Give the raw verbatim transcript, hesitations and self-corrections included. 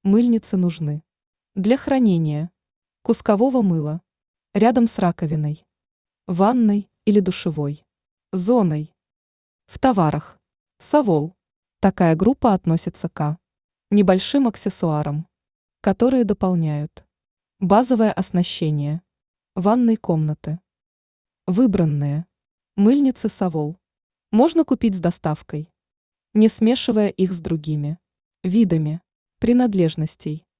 Мыльницы нужны для хранения кускового мыла рядом с раковиной, ванной или душевой зоной. В товарах Совол. Такая группа относится к небольшим аксессуарам, которые дополняют базовое оснащение ванной комнаты. Выбранные мыльницы Совол можно купить с доставкой, не смешивая их с другими видами принадлежностей.